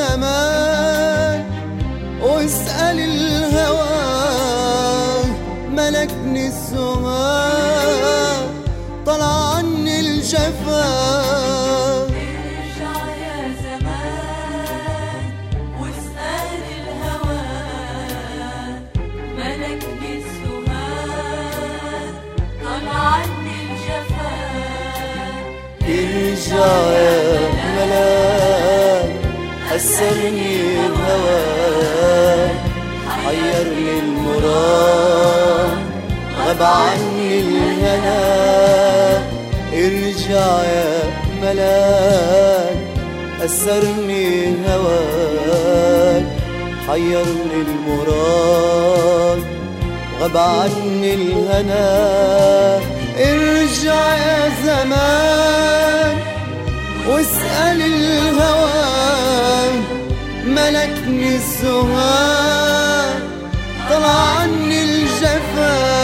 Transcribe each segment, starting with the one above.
زمان واسأل الهوى ملكني السماء طلع عني الجفا. ارجع يا زمان واسأل الهوى ملكني السماء طلع عني الجفا. ارجع يا ملاك أسرني الهوى حيرني المراد غاب عني الهنا. ارجع يا ملاك أسرني هواك حيرني المراد غاب عني الهنا. ارجع يا زمان واسأل الهوى ملكني السهى طلع عني الجفا.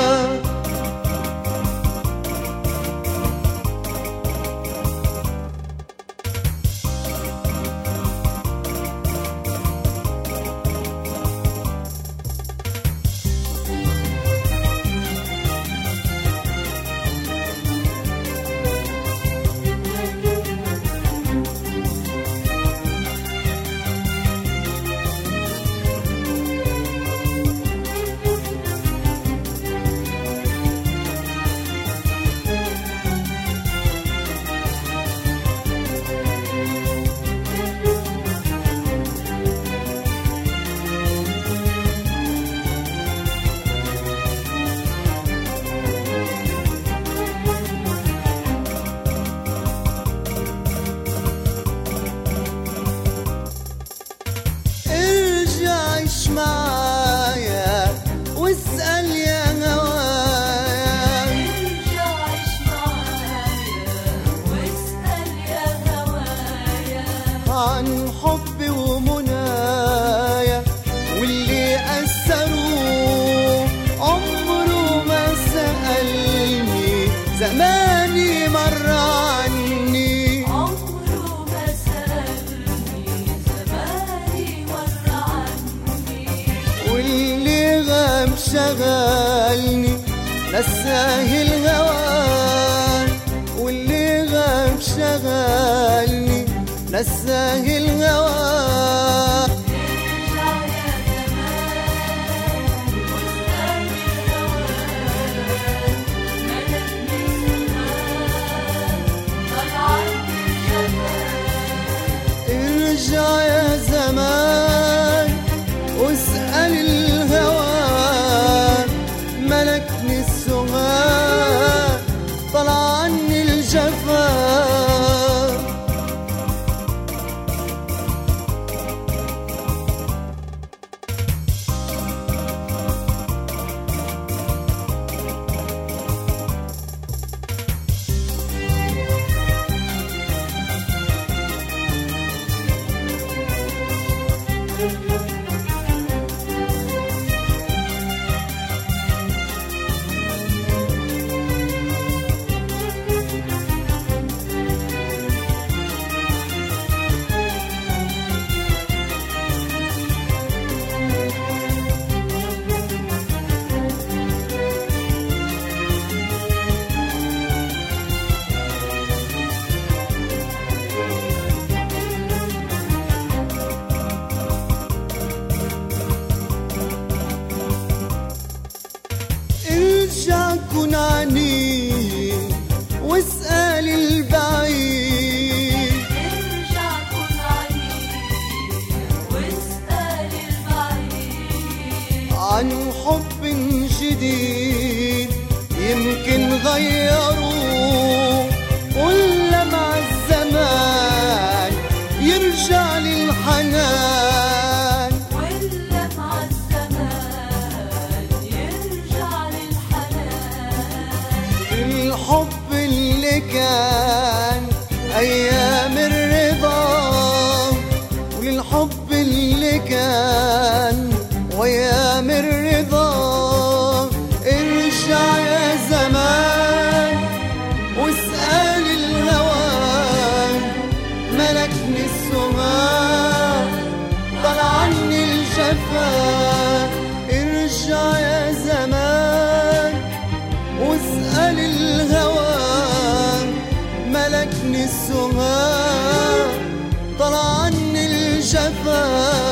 معايا واسأل يا هوايا. ارجع عيش معايا واسأل يا هوايا عن حبي ومنايا واللي أثروه عمره ما سألني زماني مر عني. عمره ما سألني زماني مر عني. واللي غاب شغلني نساه الهوى. واللي غاب شغلني نساه الهوى. ارجع يا زمان واسأل الهوى ملكني السماء طلع عني الجفا. ارجع يا زمان واسأل الهوى ملكني السهى طلع عني الجفا. ارجع كن عنيد واسأل البعيد. ارجع كن عنيد واسأل البعيد عن حب جديد يمكن غيروه ولا مع الزمان يرجع للحنان. ولا مع الزمان يرجع للحنان. الحب اللي كان أيام الرضا وللحب اللي كان وأيام الرضا. ارجع يا زمان واسأل الهوى ملكني السماء جفاك